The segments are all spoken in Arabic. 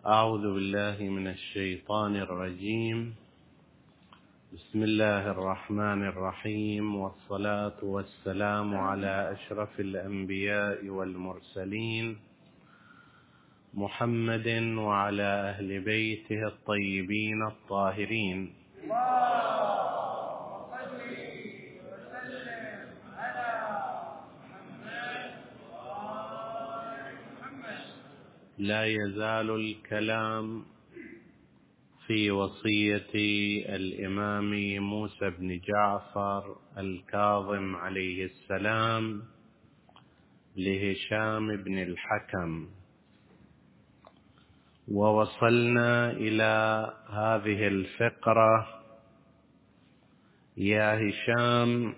أعوذ بالله من الشيطان الرجيم. بسم الله الرحمن الرحيم، والصلاة والسلام على أشرف الأنبياء والمرسلين محمد وعلى أهل بيته الطيبين الطاهرين. لا يزال الكلام في وصية الإمام موسى بن جعفر الكاظم عليه السلام لهشام بن الحكم، ووصلنا إلى هذه الفقرة: يا هشام،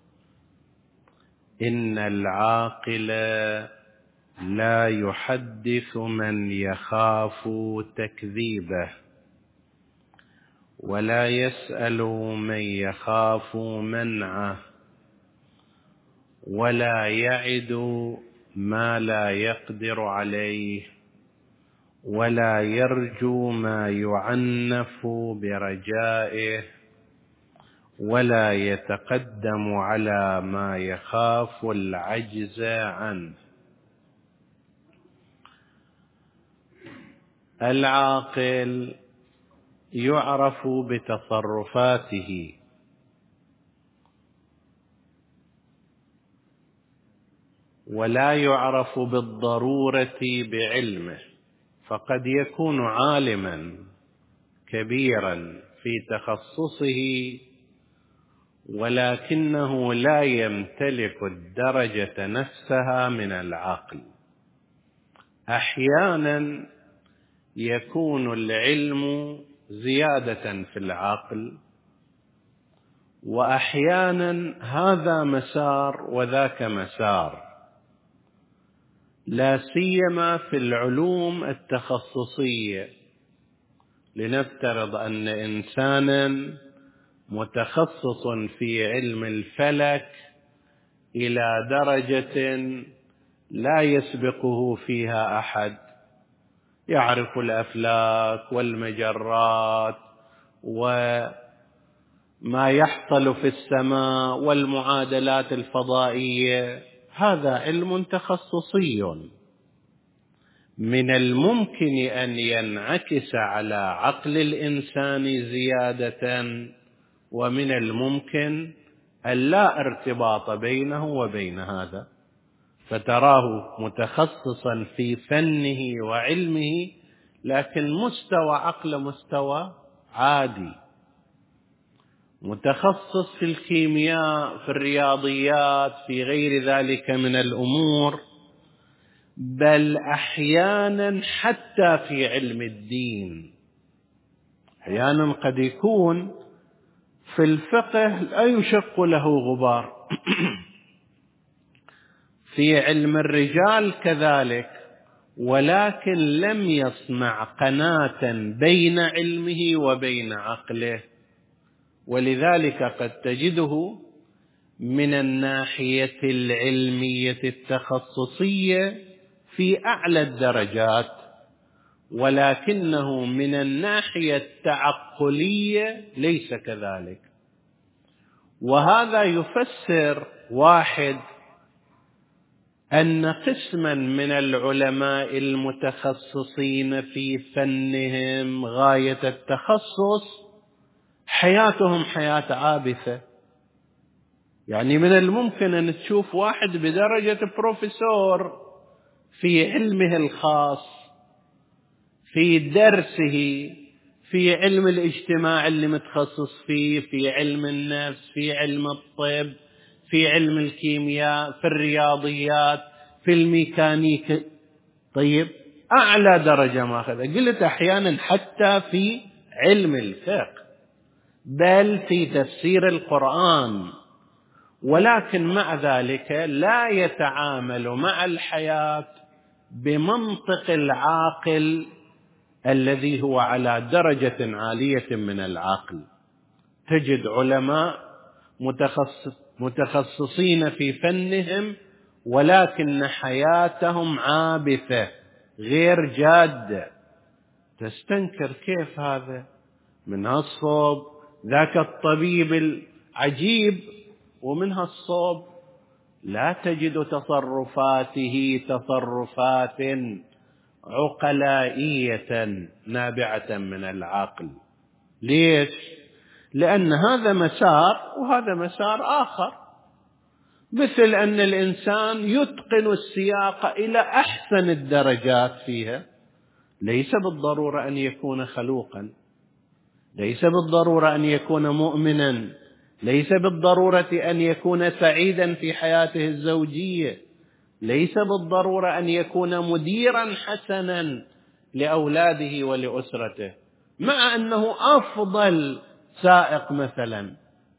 إن العاقل لا يحدث من يخاف تكذيبه، ولا يسأل من يخاف منعه، ولا يعد ما لا يقدر عليه، ولا يرجو ما يعنف برجائه، ولا يتقدم على ما يخاف العجز عنه. العاقل يعرف بتصرفاته، ولا يعرف بالضرورة بعلمه، فقد يكون عالما كبيرا في تخصصه ولكنه لا يمتلك الدرجة نفسها من العقل. أحيانا يكون العلم زيادة في العقل، وأحيانا هذا مسار وذاك مسار، لا سيما في العلوم التخصصية. لنفترض أن إنسانا متخصص في علم الفلك إلى درجة لا يسبقه فيها أحد، يعرف الأفلاك والمجرات وما يحصل في السماء والمعادلات الفضائية. هذا علم تخصصي من الممكن أن ينعكس على عقل الإنسان زيادة، ومن الممكن أن لا ارتباط بينه وبين هذا، فتراه متخصصا في فنه وعلمه، لكن مستوى عقله مستوى عادي. متخصص في الكيمياء، في الرياضيات، في غير ذلك من الأمور، بل أحيانا حتى في علم الدين. أحيانا قد يكون في الفقه لا يشق له غبار في علم الرجال كذلك، ولكن لم يصنع قناة بين علمه وبين عقله، ولذلك قد تجده من الناحية العلمية التخصصية في أعلى الدرجات، ولكنه من الناحية التعقلية ليس كذلك. وهذا يفسر واحد أن قسما من العلماء المتخصصين في فنهم غاية التخصص حياتهم حياة عابثة. يعني من الممكن أن تشوف واحد بدرجة بروفيسور في علمه الخاص، في درسه، في علم الاجتماع اللي متخصص فيه، في علم النفس، في علم الطب، في علم الكيمياء، في الرياضيات، في الميكانيك. طيب، أعلى درجة ماخذة. قلت أحيانا حتى في علم الفقه، بل في تفسير القرآن، ولكن مع ذلك لا يتعامل مع الحياة بمنطق العاقل الذي هو على درجة عالية من العقل. تجد علماء متخصصين في فنهم، ولكن حياتهم عابثة غير جادة. تستنكر كيف هذا منها الصوب ذاك الطبيب العجيب، ومنها الصوب لا تجد تصرفاته تصرفات عقلائية نابعة من العقل. ليش؟ لأن هذا مسار وهذا مسار آخر، مثل أن الإنسان يتقن السياقة إلى أحسن الدرجات فيها، ليس بالضرورة أن يكون خلوقا، ليس بالضرورة أن يكون مؤمنا، ليس بالضرورة أن يكون سعيدا في حياته الزوجية، ليس بالضرورة أن يكون مديرا حسنا لأولاده ولأسرته، مع أنه أفضل سائق مثلا.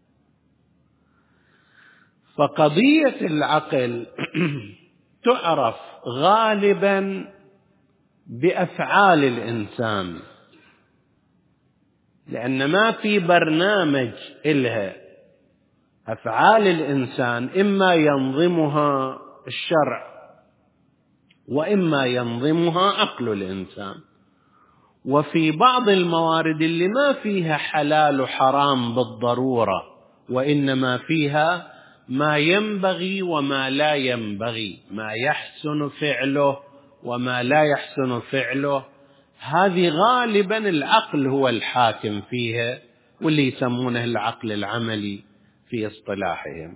فقضية العقل تعرف غالبا بأفعال الإنسان، لأن ما في برنامج إلها. أفعال الإنسان إما ينظمها الشرع وإما ينظمها عقل الإنسان. وفي بعض الموارد اللي ما فيها حلال وحرام بالضرورة، وإنما فيها ما ينبغي وما لا ينبغي، ما يحسن فعله وما لا يحسن فعله، هذه غالبا العقل هو الحاكم فيها، واللي يسمونه العقل العملي في اصطلاحهم.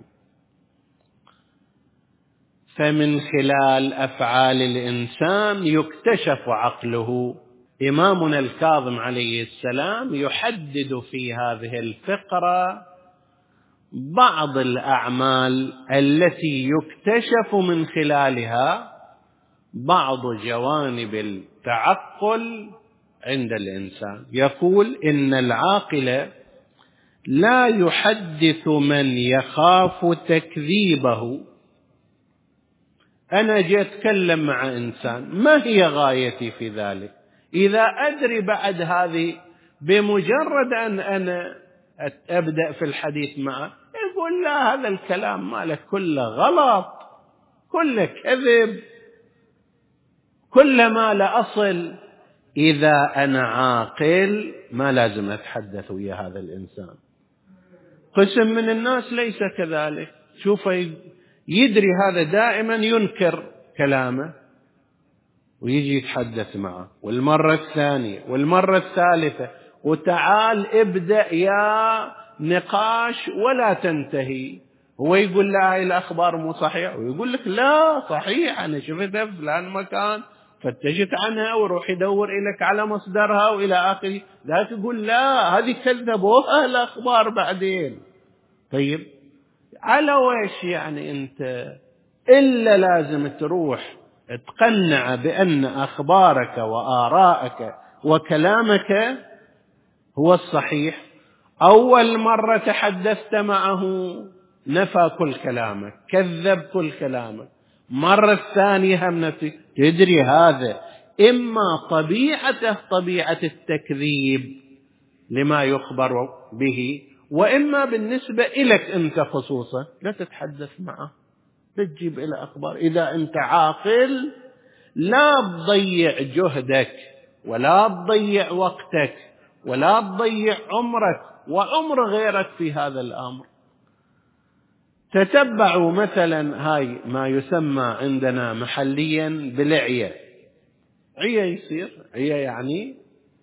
فمن خلال أفعال الإنسان يكتشف عقله. إمامنا الكاظم عليه السلام يحدد في هذه الفقرة بعض الأعمال التي يكتشف من خلالها بعض جوانب التعقل عند الإنسان. يقول إن العاقل لا يحدث من يخاف تكذيبه. أنا جيت أتكلم مع إنسان، ما هي غايتي في ذلك؟ إذا أدري بعد هذه بمجرد أن أنا أبدأ في الحديث معه يقول لا، هذا الكلام مالك كله غلط، كله كذب، كل ما لا أصل. إذا أنا عاقل ما لازم أتحدث ويا هذا الإنسان. قسم من الناس ليس كذلك، شوف يدري هذا دائما ينكر كلامه ويجي يتحدث معه، والمرة الثانية والمرة الثالثة، وتعال ابدأ يا نقاش ولا تنتهي. هو يقول لا هاي الأخبار مو صحيحة، ويقول لك لا صحيح، أنا شفتها في فلان مكان، فتشت عنها وروح يدور إليك على مصدرها وإلى آخره. ذاك يقول لا، هذه كذبوها الأخبار بعدين. طيب على ويش يعني أنت؟ إلا لازم تروح تقنع بأن أخبارك وآراءك وكلامك هو الصحيح. أول مرة تحدثت معه نفى كل كلامك، كذب كل كلامك. مرة الثانية هم نفي. تدري هذا إما طبيعته طبيعة التكذيب لما يخبر به، وإما بالنسبة إليك أنت خصوصا لا تتحدث معه، تجيب إلى أخبار. إذا أنت عاقل لا تضيع جهدك ولا تضيع وقتك ولا تضيع عمرك وعمر غيرك في هذا الأمر. تتبعوا مثلا هاي ما يسمى عندنا محليا بالعية. عية يصير عية يعني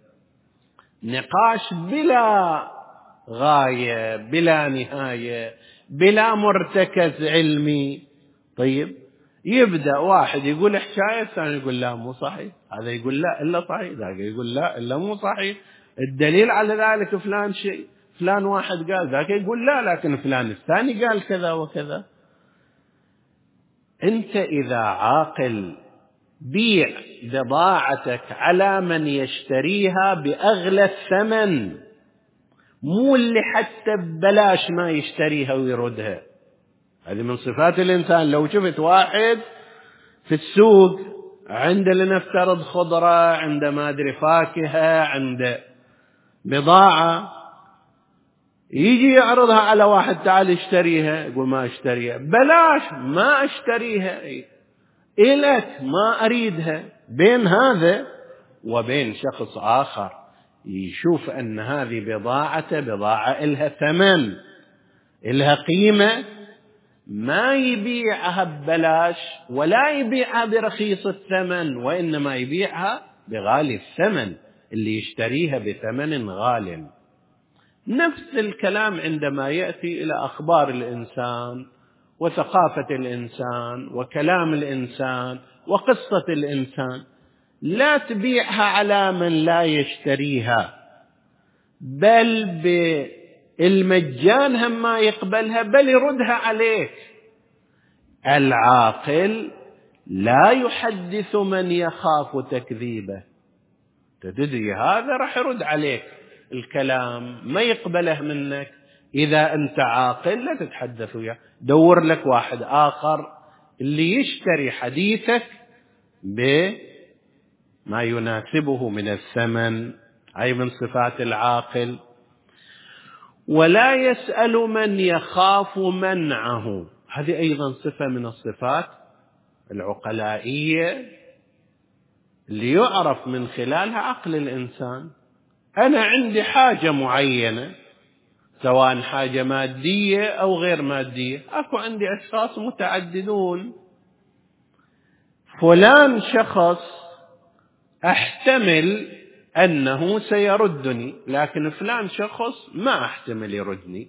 نقاش بلا غاية بلا نهاية بلا مرتكز علمي. طيب يبدأ واحد يقول حكاية، الثاني يقول لا مو صحيح، هذا يقول لا إلا صحيح، ذاك يقول لا إلا مو صحيح، الدليل على ذلك فلان شيء، فلان واحد قال، ذاك يقول لا لكن فلان الثاني قال كذا وكذا. أنت إذا عاقل بيع بضاعتك على من يشتريها بأغلى الثمن، مو اللي حتى ببلاش ما يشتريها ويردها. هذه من صفات الإنسان. لو شفت واحد في السوق عنده لنفترض خضرة، عنده ما أدري فاكهة، عنده بضاعة، يجي يعرضها على واحد تعال اشتريها، يقول ما اشتريها، بلاش ما اشتريها، إلك ما أريدها. بين هذا وبين شخص آخر يشوف أن هذه بضاعة إلها ثمن، إلها قيمة، ما يبيعها ببلاش ولا يبيعها برخيص الثمن، وإنما يبيعها بغالي الثمن، اللي يشتريها بثمن غال. نفس الكلام عندما يأتي إلى أخبار الإنسان وثقافة الإنسان وكلام الإنسان وقصة الإنسان، لا تبيعها على من لا يشتريها، بل بالمجان هم ما يقبلها، بل يردها عليك. العاقل لا يحدث من يخاف تكذيبه، تدري هذا راح يرد عليك الكلام ما يقبله منك. إذا أنت عاقل لا تتحدث وياه، دور لك واحد آخر اللي يشتري حديثك بما يناسبه من الثمن. أي من صفات العاقل. ولا يسأل من يخاف منعه، هذه أيضا صفة من الصفات العقلائية اللي يعرف من خلالها عقل الإنسان. أنا عندي حاجة معينة، سواء حاجة مادية أو غير مادية، أكو عندي أشخاص متعددون. فلان شخص أحتمل أنه سيردني، لكن فلان شخص ما أحتمل يردني.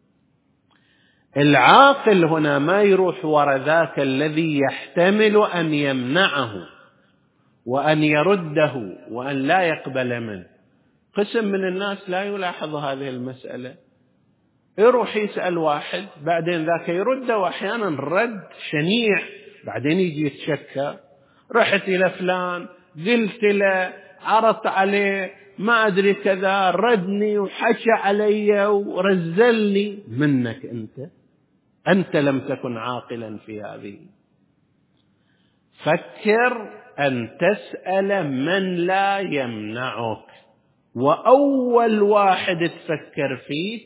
العاقل هنا ما يروح وراء ذاك الذي يحتمل أن يمنعه وأن يرده وأن لا يقبل منه. قسم من الناس لا يلاحظ هذه المسألة، يروح يسأل واحد بعدين ذاك يرده، وأحيانا الرد شنيع، بعدين يجي يتشكى، رحت إلى فلان قلت له عرضت عليه ما أدري كذا، ردني وحكى علي ورزلني. منك أنت لم تكن عاقلا في هذه. فكر أن تسأل من لا يمنعك، وأول واحد تفكر فيه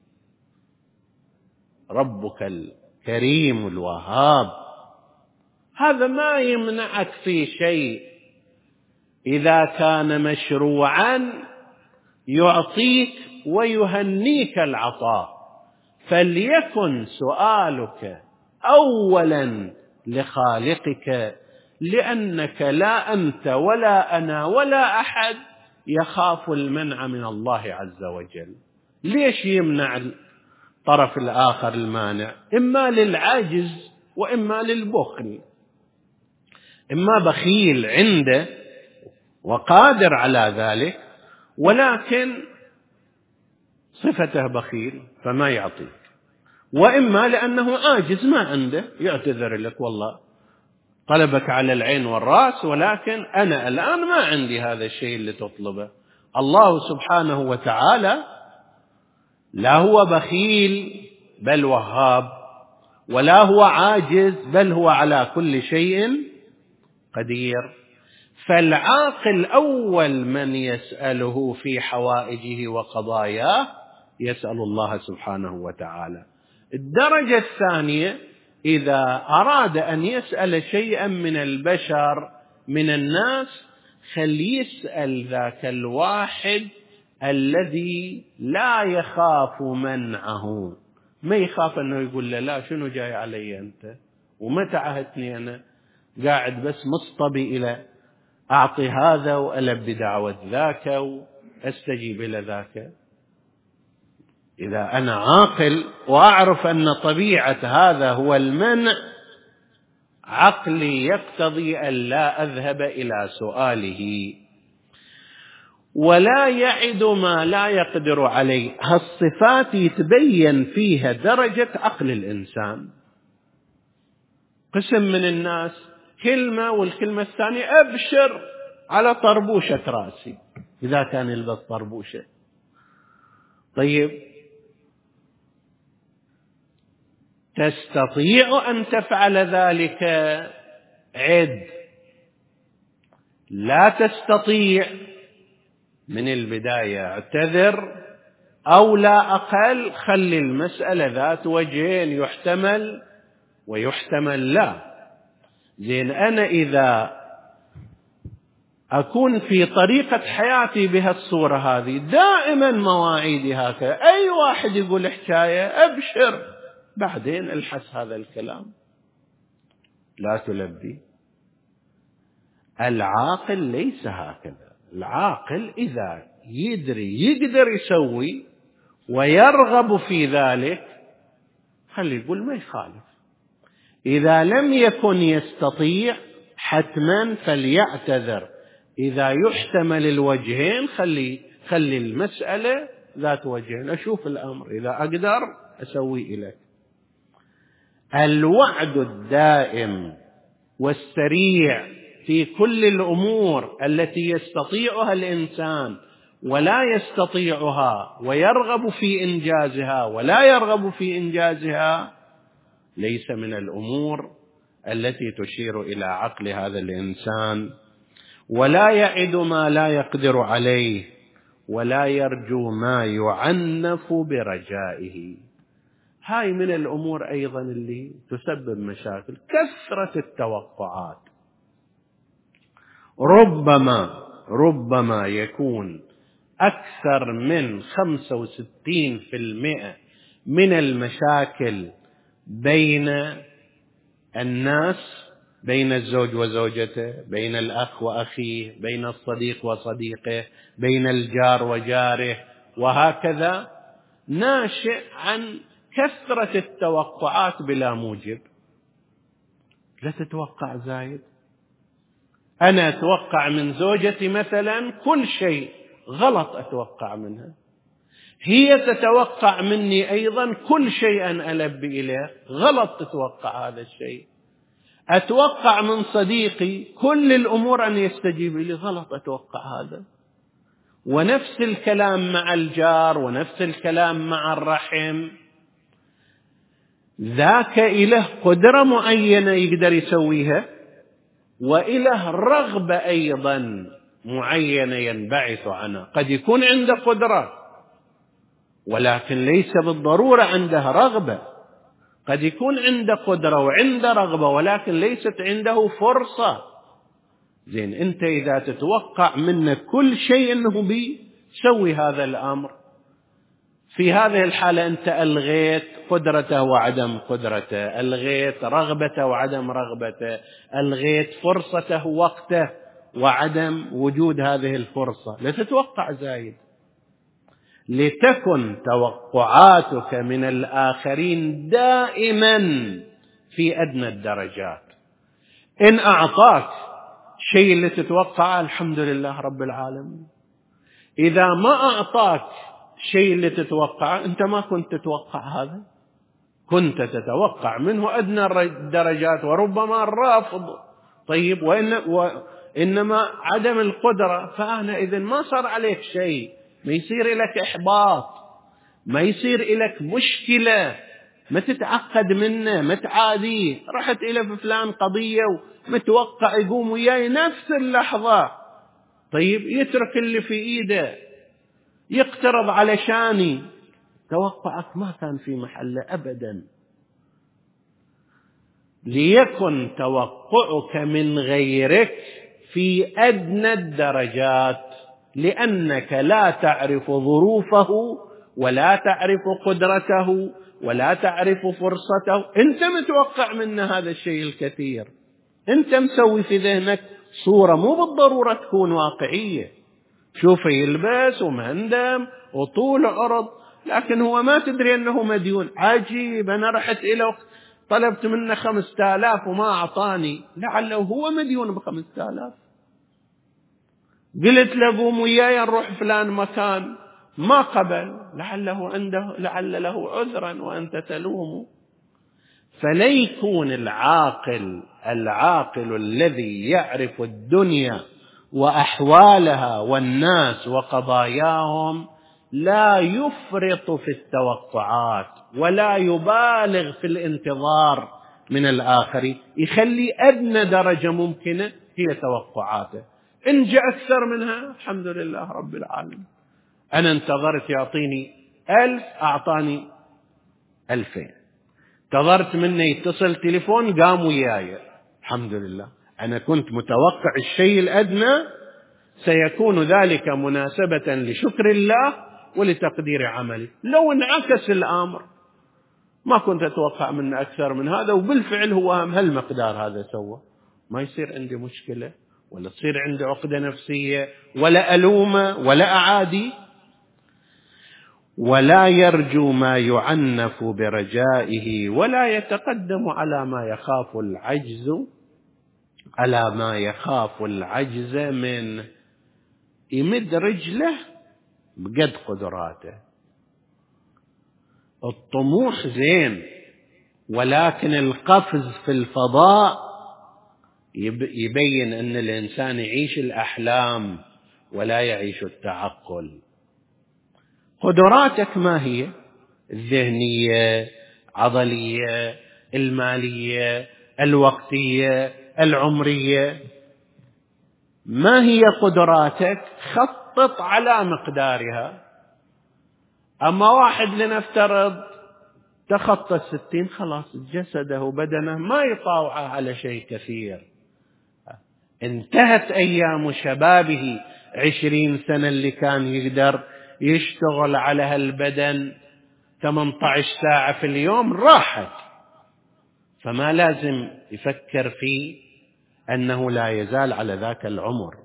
ربك الكريم الوهاب. هذا ما يمنعك في شيء، إذا كان مشروعا يعطيك ويهنيك العطاء. فليكن سؤالك أولا لخالقك، لأنك لا أنت ولا أنا ولا أحد يخاف المنع من الله عز وجل. ليش يمنع الطرف الآخر المانع؟ إما للعجز وإما للبخل. إما بخيل عنده وقادر على ذلك، ولكن صفته بخيل فما يعطيك، وإما لأنه عاجز ما عنده، يعتذر لك والله طلبك على العين والرأس، ولكن أنا الآن ما عندي هذا الشيء اللي تطلبه. الله سبحانه وتعالى لا هو بخيل بل وهاب، ولا هو عاجز بل هو على كل شيء قدير. فالعاقل أول من يسأله في حوائجه وقضاياه يسأل الله سبحانه وتعالى. الدرجة الثانية، إذا أراد أن يسأل شيئا من البشر من الناس، فليسأل ذاك الواحد الذي لا يخاف منعه. ما يخاف أنه يقول له لا شنو جاي علي أنت، ومتى عهدتني أنا قاعد بس مصطبي إلى أعطي هذا وألبي دعوة ذاك وأستجيب إلى ذاك. إذا أنا عاقل وأعرف أن طبيعة هذا هو المنع، عقلي يقتضي أن لا أذهب إلى سؤاله. ولا يعد ما لا يقدر عليه. هالصفات يتبين فيها درجة عقل الإنسان. قسم من الناس كلمة والكلمة الثانية أبشر على طربوشة رأسي، إذا كان يلبس طربوشة. طيب تستطيع أن تفعل ذلك؟ عد. لا تستطيع من البداية اعتذر، أو لا أقل خلي المسألة ذات وجهين، يحتمل ويحتمل لا. زين أنا إذا أكون في طريقة حياتي بهالصورة هذه، دائما مواعيدي هكذا، أي واحد يقول حكاية أبشر، بعدين الحس هذا الكلام، لا تلبي. العاقل ليس هكذا. العاقل إذا يدري يقدر يسوي ويرغب في ذلك، خلي يقول ما يخالف. إذا لم يكن يستطيع حتما فليعتذر. إذا يحتمل الوجهين خلي المسألة ذات وجهين، أشوف الأمر، إذا أقدر أسوي إليك. الوعد الدائم والسريع في كل الأمور التي يستطيعها الإنسان ولا يستطيعها ويرغب في إنجازها ولا يرغب في إنجازها ليس من الأمور التي تشير إلى عقل هذا الإنسان. ولا يعد ما لا يقدر عليه ولا يرجو ما يعنف برجائه. هاي من الأمور أيضا اللي تسبب مشاكل، كثرة التوقعات. ربما يكون أكثر من 65% من المشاكل بين الناس، بين الزوج وزوجته، بين الأخ وأخيه، بين الصديق وصديقه، بين الجار وجاره، وهكذا، ناشئ عن كثرة التوقعات بلا موجب. لا تتوقع زايد. أنا أتوقع من زوجتي مثلا كل شيء غلط أتوقع منها، هي تتوقع مني أيضا كل شيء أن ألبي إليه غلط تتوقع هذا الشيء. أتوقع من صديقي كل الأمور أن يستجيب لي، غلط أتوقع هذا. ونفس الكلام مع الجار، ونفس الكلام مع الرحم. ذاك إله قدرة معينة يقدر يسويها، وإله رغبة أيضا معينة ينبعث عنها. قد يكون عنده قدرة ولكن ليس بالضرورة عنده رغبة. قد يكون عنده قدرة وعنده رغبة ولكن ليست عنده فرصة. زين، أنت إذا تتوقع منه كل شيء أنه بيسوي هذا الأمر، في هذه الحالة أنت ألغيت قدرته وعدم قدرته، ألغيت رغبته وعدم رغبته، ألغيت فرصته وقته وعدم وجود هذه الفرصة. لا تتوقع زايد. لتكن توقعاتك من الآخرين دائما في أدنى الدرجات. إن أعطاك شيء اللي تتوقعه الحمد لله رب العالمين. إذا ما أعطاك شيء اللي تتوقعه، أنت ما كنت تتوقع هذا، كنت تتوقع منه أدنى الدرجات وربما الرافض. طيب، وإنما عدم القدرة، فأنا إذن ما صار عليك شيء، ما يصير لك إحباط، ما يصير لك مشكلة، ما تتعقد منه، ما تعاديه. رحت إلى فلان قضية ومتوقع يقوم وياي نفس اللحظة، طيب يترك اللي في إيده يقترب علشاني، توقعك ما كان في محله أبدا. ليكن توقعك من غيرك في أدنى الدرجات، لأنك لا تعرف ظروفه ولا تعرف قدرته ولا تعرف فرصته. أنت متوقع منه هذا الشيء الكثير، أنت مسوي في ذهنك صورة مو بالضرورة تكون واقعية. شوف يلبس ومهندم وطول عرض، لكن هو ما تدري أنه مديون. عجيب، أنا رحت إلى طلبت منه 5000 وما أعطاني، لعله هو مديون ب5000. قلت له قوم وياي نروح فلان مكان، ما قبل، لعل له عذرا وأنت تلومه. فليكون العاقل الذي يعرف الدنيا وأحوالها والناس وقضاياهم لا يفرط في التوقعات ولا يبالغ في الانتظار من الآخرين، يخلي أدنى درجة ممكنة هي توقعاته. إن جاء أكثر منها الحمد لله رب العالمين. أنا انتظرت يعطيني 1000 أعطاني 2000، انتظرت منه يتصل تليفون قام وياي، الحمد لله. أنا كنت متوقع الشيء الأدنى سيكون ذلك مناسبة لشكر الله ولتقدير عمله. لو انعكس الأمر ما كنت أتوقع منه أكثر من هذا، وبالفعل هو هالمقدار هذا سوى، ما يصير عندي مشكلة ولا تصير عندي عقدة نفسية ولا ألومة ولا أعادي. ولا يرجو ما يعنف برجائه ولا يتقدم على ما يخاف العجز منه. يمد رجله بقد قدراته. الطموح زين، ولكن القفز في الفضاء يبين أن الإنسان يعيش الأحلام ولا يعيش التعقل. قدراتك ما هي؟ الذهنية، العضلية، المالية، الوقتية، العمرية. ما هي قدراتك؟ خطط على مقدارها. أما واحد لنفترض تخطى 60، خلاص جسده وبدنه ما يطاوعه على شيء كثير، انتهت أيام شبابه. 20 سنة اللي كان يقدر يشتغل على هالبدن 18 ساعة في اليوم راحت، فما لازم يفكر في أنه لا يزال على ذاك العمر.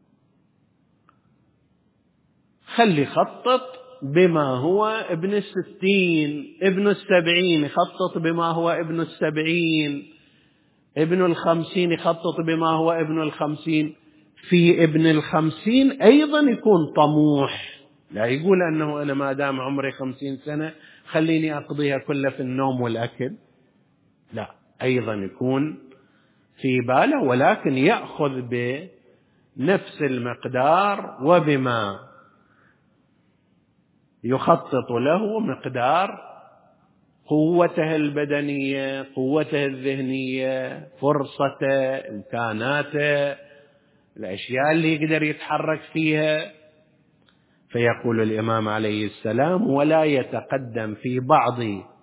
خلي خطط بما هو ابن 60، ابن 70 يخطط بما هو ابن 70، ابن 50 يخطط بما هو ابن 50. في ابن 50 أيضا يكون طموح، لا يقول أنه أنا ما دام عمري 50 سنة خليني أقضيها كلها في النوم والأكل، لا، أيضا يكون في باله، ولكن يأخذ بنفس المقدار وبما يخطط له مقدار قوته البدنية، قوته الذهنية، فرصته، إمكاناته، الأشياء اللي يقدر يتحرك فيها. فيقول الإمام عليه السلام: ولا يتقدم في بعض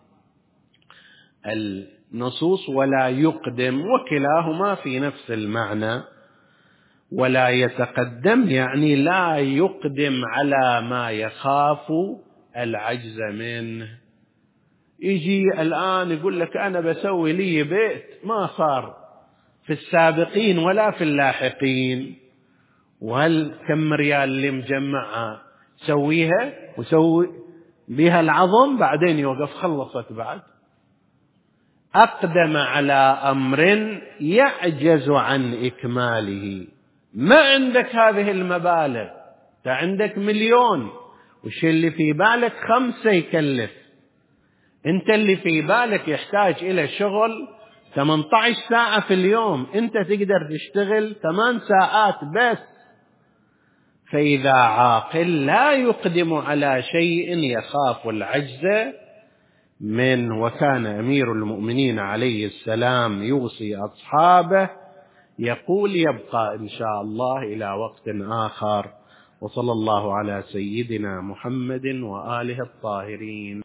النصوص ولا يقدم، وكلاهما في نفس المعنى. ولا يتقدم يعني لا يقدم على ما يخاف العجز منه. يجي الآن يقول لك أنا بسوي لي بيت، ما صار في السابقين ولا في اللاحقين، وهل كم ريال اللي مجمعها سويها وسوي بها العظم، بعدين يوقف خلصت. بعد أقدم على أمر يعجز عن إكماله. ما عندك هذه المبالغ، أنت عندك 1,000,000 والشيء اللي في بالك 5 يكلف. أنت اللي في بالك يحتاج إلى شغل 18 ساعة في اليوم، أنت تقدر تشتغل 8 ساعات بس. فإذا عاقل لا يقدم على شيء يخاف العجز منه. وكان أمير المؤمنين عليه السلام يوصي أصحابه، يقول: يبقى إن شاء الله إلى وقت آخر. وصلى الله على سيدنا محمد وآله الطاهرين.